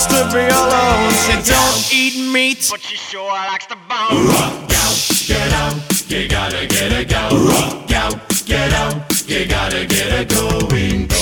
wants to be alone. She don't eat meat, but she sure likes the bone. Rock out, get out, you gotta get a go. Rock out, get out, you gotta get a going.